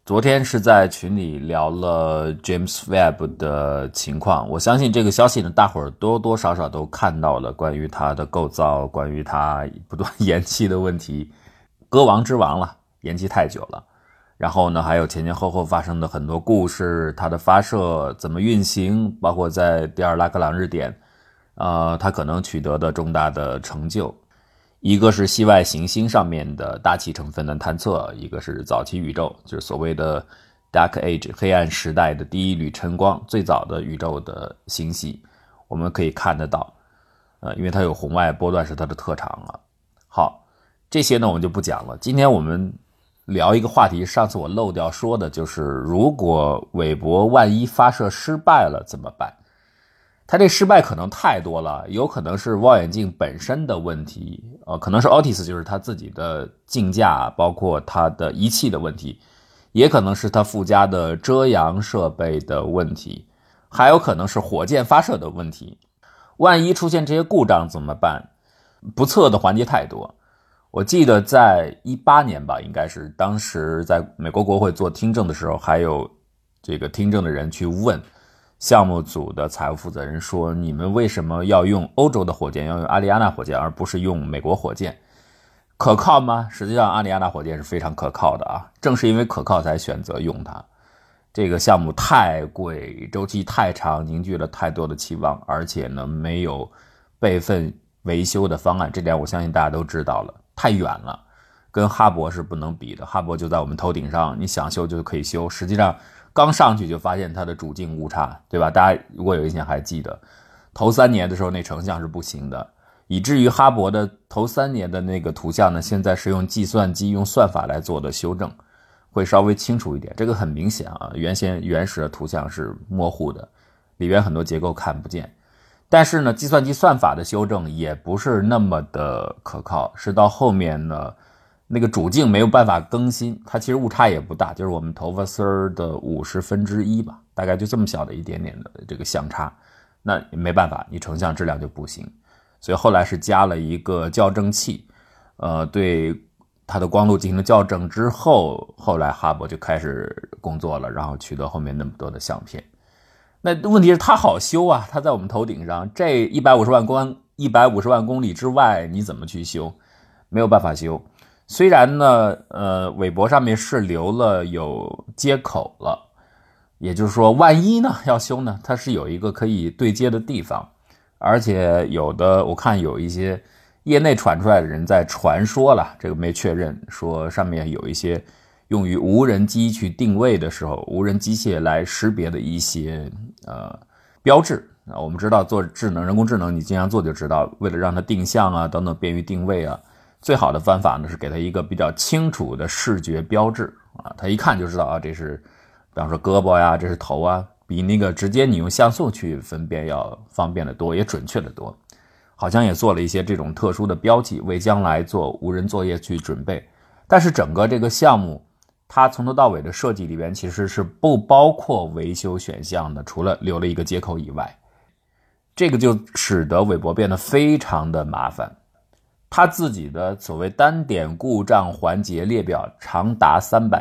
昨天是在群里聊了 James Webb 的情况，我相信这个消息呢，大伙儿多多少少都看到了关于它的构造，关于它不断延期的问题，歌王之王了，延期太久了。然后呢，还有前前后后发生的很多故事，它的发射怎么运行，包括在第二拉格朗日点，它可能取得的重大的成就。一个是系外行星上面的大气成分的探测，一个是早期宇宙，就是所谓的 Dark Age 黑暗时代的第一缕晨光，最早的宇宙的星系，我们可以看得到，因为它有红外波段是它的特长啊。好，这些呢我们就不讲了。今天我们聊一个话题，上次我漏掉说的就是，如果韦伯万一发射失败了怎么办？它这失败可能太多了，有可能是望远镜本身的问题，可能是 Otis 就是它自己的镜架，包括它的仪器的问题，也可能是它附加的遮阳设备的问题，还有可能是火箭发射的问题。万一出现这些故障怎么办？不测的环节太多。我记得在18年吧，应该是当时在美国国会做听证的时候，还有这个听证的人去问项目组的财务负责人说，你们为什么要用欧洲的火箭，要用阿里亚纳火箭，而不是用美国火箭？可靠吗？实际上阿里亚纳火箭是非常可靠的啊，正是因为可靠才选择用它。这个项目太贵，周期太长，凝聚了太多的期望，而且呢没有备份维修的方案，这点我相信大家都知道了，太远了，跟哈勃是不能比的。哈勃就在我们头顶上，你想修就可以修，实际上刚上去就发现它的主径误差，对吧？大家如果有印象还记得，头3年的时候那成像是不行的，以至于哈勃的头3年的那个图像呢，现在是用计算机用算法来做的修正，会稍微清楚一点。这个很明显啊，原始的图像是模糊的，里边很多结构看不见。但是呢，计算机算法的修正也不是那么的可靠，是到后面呢，那个主径没有办法更新，它其实误差也不大，就是我们头发丝儿的1/50吧，大概就这么小的一点点的这个相差，那没办法，你成像质量就不行。所以后来是加了一个校正器，对它的光度进行了校正之后，后来哈勃就开始工作了，然后取得后面那么多的相片。那问题是它好修啊，它在我们头顶上，这150万公里之外，你怎么去修？没有办法修。虽然呢，韦伯上面是留了有接口了，也就是说，万一呢要修呢，它是有一个可以对接的地方，而且我看有一些业内传出来的人在传说了，这个没确认，说上面有一些用于无人机去定位的时候，无人机械来识别的一些标志啊。我们知道做人工智能，你经常做就知道，为了让它定向啊等等便于定位啊，最好的方法呢是给它一个比较清楚的视觉标志啊，它一看就知道啊，这是比方说胳膊呀，这是头啊，比那个直接你用像素去分辨要方便得多，也准确得多。好像也做了一些这种特殊的标记，为将来做无人作业去准备。但是整个这个项目，它从头到尾的设计里边其实是不包括维修选项的，除了留了一个接口以外。这个就使得韦伯变得非常的麻烦。他自己的所谓单点故障环节列表长达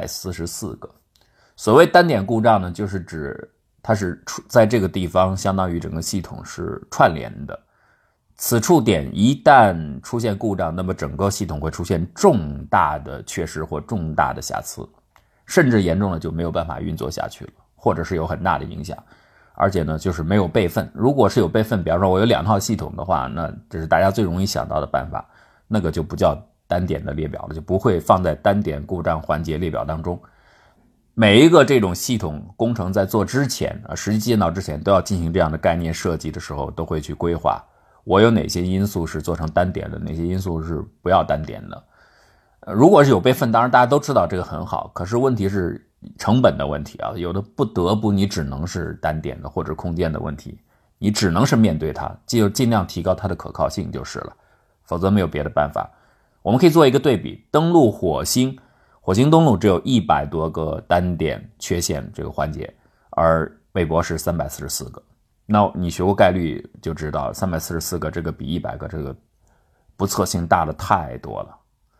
344个。所谓单点故障呢，就是指它是在这个地方相当于整个系统是串联的，此处点一旦出现故障，那么整个系统会出现重大的缺失或重大的瑕疵，甚至严重了就没有办法运作下去了，或者是有很大的影响。而且呢，就是没有备份。如果是有备份，比方说我有2套系统的话，那这是大家最容易想到的办法，那个就不叫单点的列表了，就不会放在单点故障环节列表当中。每一个这种系统工程在做之前，实际建造之前都要进行这样的概念设计的时候，都会去规划我有哪些因素是做成单点的，哪些因素是不要单点的。如果是有备份，当然大家都知道这个很好，可是问题是成本的问题啊，有的不得不你只能是单点的或者空间的问题，你只能是面对它，就尽量提高它的可靠性就是了，否则没有别的办法。我们可以做一个对比，登陆火星登陆只有100多个单点缺陷这个环节，而韦伯是344个。那你学过概率就知道，344个这个比100个这个不测性大的太多了。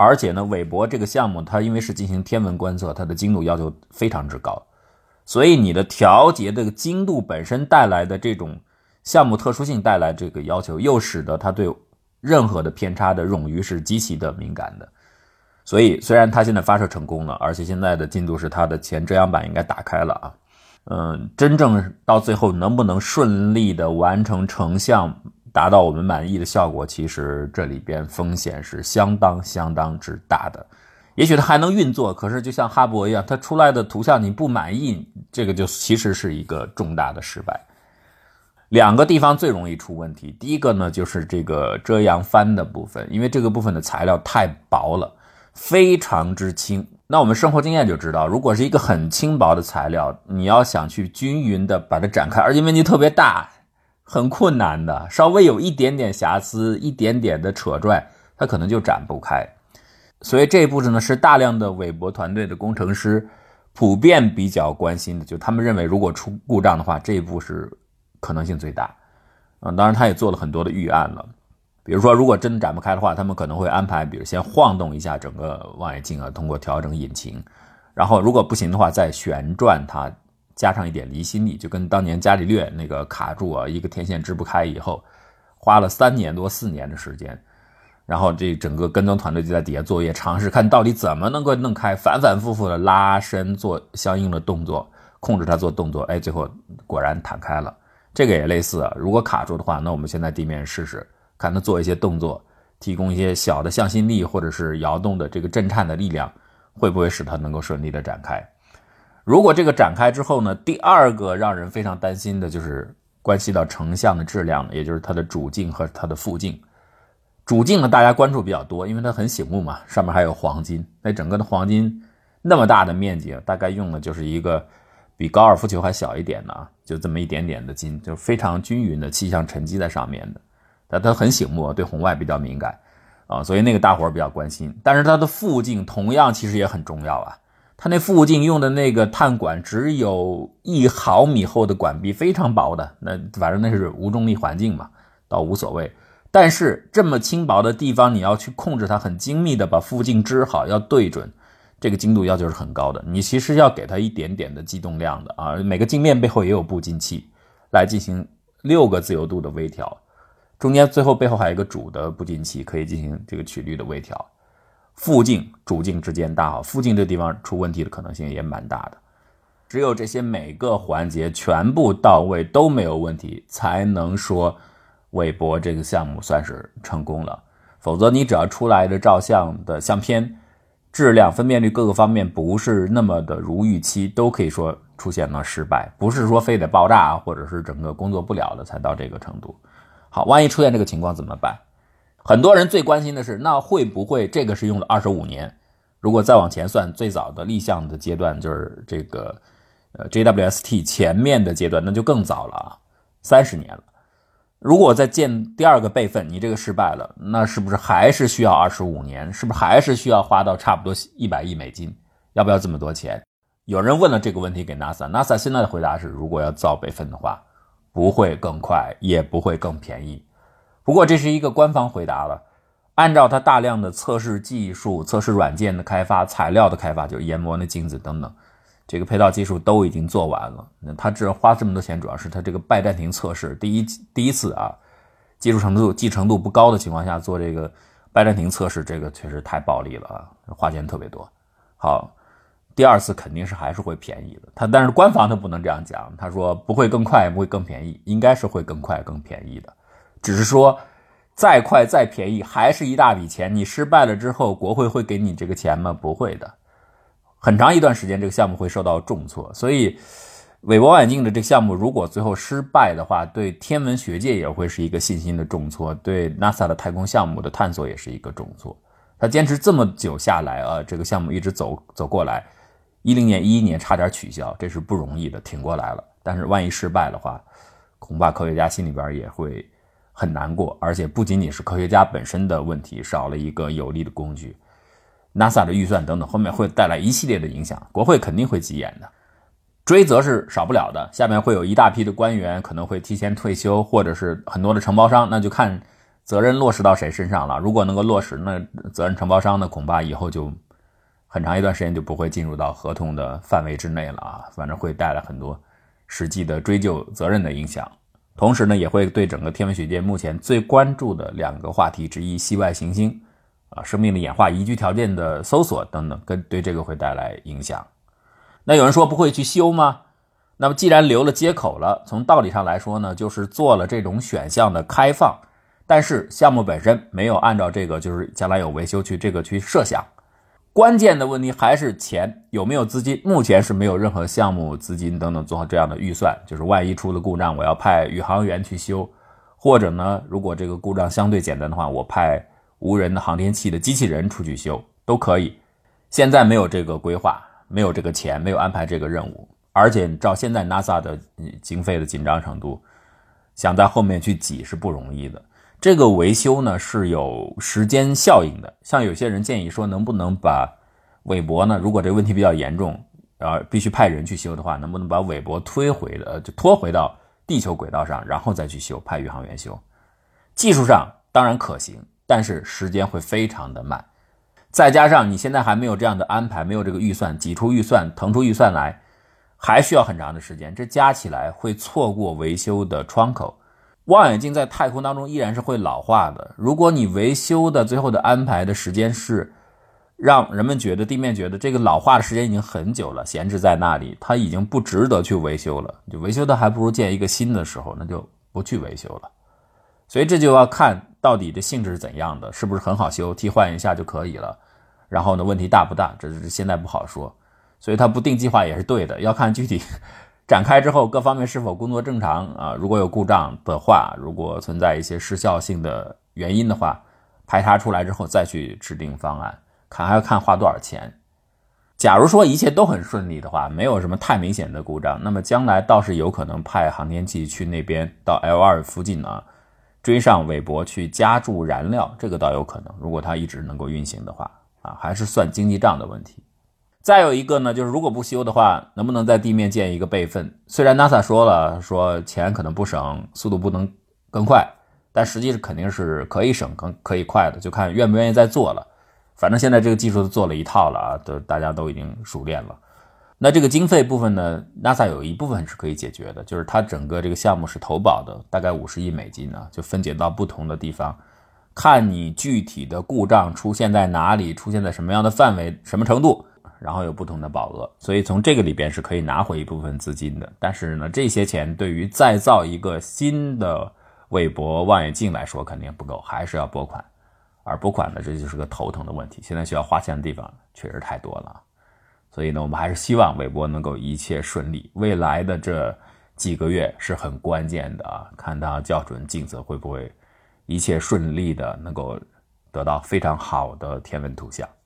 而且呢，韦伯这个项目它因为是进行天文观测，它的精度要求非常之高，所以你的调节的精度本身带来的这种项目特殊性带来这个要求，又使得它对任何的偏差的冗余是极其的敏感的。所以虽然它现在发射成功了，而且现在的进度是它的前遮阳板应该打开了啊，真正到最后能不能顺利的完成成像，达到我们满意的效果，其实这里边风险是相当之大的。也许它还能运作，可是就像哈勃一样，它出来的图像你不满意，这个就其实是一个重大的失败。两个地方最容易出问题，第一个呢就是这个遮阳帆的部分，因为这个部分的材料太薄了，非常之轻。那我们生活经验就知道，如果是一个很轻薄的材料，你要想去均匀的把它展开，而且面积特别大，很困难的，稍微有一点点瑕疵，一点点的扯拽，它可能就展不开。所以这一步呢是大量的韦伯团队的工程师普遍比较关心的，就他们认为如果出故障的话，这一步是可能性最大。当然他也做了很多的预案了，比如说如果真的展不开的话，他们可能会安排比如先晃动一下整个望远镜啊，通过调整引擎，然后如果不行的话再旋转它，加上一点离心力，就跟当年伽利略那个卡住啊，一个天线支不开以后花了3年多4年的时间，然后这整个跟踪团队就在底下作业，尝试看到底怎么能够弄开，反复的拉伸做相应的动作，控制它做动作，最后果然弹开了。这个也类似啊，如果卡住的话，那我们先在地面试试，看它做一些动作，提供一些小的向心力或者是摇动的这个震颤的力量，会不会使它能够顺利的展开。如果这个展开之后呢，第二个让人非常担心的就是关系到成像的质量，也就是它的主镜和它的副镜。主镜呢大家关注比较多，因为它很醒目嘛，上面还有黄金，那整个的黄金那么大的面积，大概用的就是一个比高尔夫球还小一点的，就这么一点点的金，就非常均匀的气象沉积在上面的。但它很醒目，对红外比较敏感所以那个大伙儿比较关心。但是它的副镜同样其实也很重要啊，它那副镜用的那个碳管只有1毫米厚的管壁，非常薄的，那反正那是无重力环境嘛，倒无所谓。但是这么轻薄的地方，你要去控制它，很精密的把副镜支好，要对准，这个精度要求是很高的。你其实要给它一点点的机动量的啊，每个镜面背后也有步进器来进行6个自由度的微调，中间最后背后还有一个主的步进器，可以进行这个曲率的微调。副镜主镜之间搭好，副镜这地方出问题的可能性也蛮大的。只有这些每个环节全部到位都没有问题，才能说韦伯这个项目算是成功了。否则你只要出来的照相的相片质量分辨率各个方面不是那么的如预期，都可以说出现了失败，不是说非得爆炸或者是整个工作不了的才到这个程度。好，万一出现这个情况怎么办？很多人最关心的是，那会不会这个是用了25年，如果再往前算，最早的立项的阶段就是这个JWST 前面的阶段，那就更早了啊，30年了。如果再建第二个备份，你这个失败了，那是不是还是需要25年？是不是还是需要花到差不多100亿美金？要不要这么多钱？有人问了这个问题给 NASA 现在的回答是，如果要造备份的话，不会更快，也不会更便宜。不过这是一个官方回答了，按照它大量的测试技术、测试软件的开发、材料的开发，就是研磨的镜子等等，这个配套技术都已经做完了。他只花这么多钱，主要是他这个拜占庭测试第一次啊，技术程度不高的情况下做这个拜占庭测试，这个确实太暴利了啊，花钱特别多。好，第二次肯定是还是会便宜的，但是官方他不能这样讲，他说不会更快，不会更便宜，应该是会更快更便宜的，只是说再快再便宜还是一大笔钱，你失败了之后国会会给你这个钱吗？不会的。很长一段时间这个项目会受到重挫，所以韦伯望远镜的这个项目如果最后失败的话，对天文学界也会是一个信心的重挫，对 NASA 的太空项目的探索也是一个重挫。他坚持这么久下来啊，这个项目一直走过来，10年11年差点取消，这是不容易的，挺过来了。但是万一失败的话，恐怕科学家心里边也会很难过，而且不仅仅是科学家本身的问题，少了一个有力的工具，NASA 的预算等等后面会带来一系列的影响，国会肯定会急眼的，追责是少不了的，下面会有一大批的官员可能会提前退休，或者是很多的承包商，那就看责任落实到谁身上了。如果能够落实，那责任承包商呢，恐怕以后就很长一段时间就不会进入到合同的范围之内了啊，反正会带来很多实际的追究责任的影响。同时呢，也会对整个天文学界目前最关注的2个话题之一，系外行星生命的演化宜居条件的搜索等等，对这个会带来影响。那有人说不会去修吗？那么既然留了接口了，从道理上来说呢，就是做了这种选项的开放，但是项目本身没有按照这个就是将来有维修去这个去设想。关键的问题还是钱，有没有资金？目前是没有任何项目资金等等做好这样的预算，就是万一出了故障，我要派宇航员去修，或者呢，如果这个故障相对简单的话，我派无人的航天器的机器人出去修都可以。现在没有这个规划，没有这个钱，没有安排这个任务，而且照现在 NASA 的经费的紧张程度，想在后面去挤是不容易的。这个维修呢是有时间效应的，像有些人建议说，能不能把韦伯呢，如果这个问题比较严重，必须派人去修的话，能不能把韦伯就拖回到地球轨道上，然后再去修，派宇航员修？技术上当然可行，但是时间会非常的慢。再加上你现在还没有这样的安排，没有这个预算，挤出预算，腾出预算来，还需要很长的时间，这加起来会错过维修的窗口。望远镜在太空当中依然是会老化的，如果你维修的最后的安排的时间是让人们觉得地面觉得这个老化的时间已经很久了，闲置在那里，它已经不值得去维修了，就维修的还不如建一个新的时候，那就不去维修了。所以这就要看到底的性质是怎样的，是不是很好修，替换一下就可以了，然后呢问题大不大，这是现在不好说。所以它不定计划也是对的，要看具体展开之后各方面是否工作正常啊，如果有故障的话，如果存在一些时效性的原因的话，排查出来之后再去制定方案，还要看花多少钱。假如说一切都很顺利的话，没有什么太明显的故障，那么将来倒是有可能派航天器去那边到 L2 附近追上韦伯去加注燃料，这个倒有可能，如果它一直能够运行的话还是算经济账的问题。再有一个呢，就是如果不修的话，能不能在地面建一个备份？虽然 NASA 说了，说钱可能不省，速度不能更快，但实际肯定是可以省可以快的，就看愿不愿意再做了。反正现在这个技术都做了一套了大家都已经熟练了。那这个经费部分呢， NASA 有一部分是可以解决的，就是它整个这个项目是投保的，大概50亿美金就分解到不同的地方，看你具体的故障出现在哪里，出现在什么样的范围，什么程度，然后有不同的保额，所以从这个里边是可以拿回一部分资金的。但是呢，这些钱对于再造一个新的韦伯望远镜来说肯定不够，还是要拨款。而拨款呢，这就是个头疼的问题，现在需要花钱的地方确实太多了。所以呢，我们还是希望韦伯能够一切顺利，未来的这几个月是很关键的看它校准镜子会不会一切顺利的能够得到非常好的天文图像。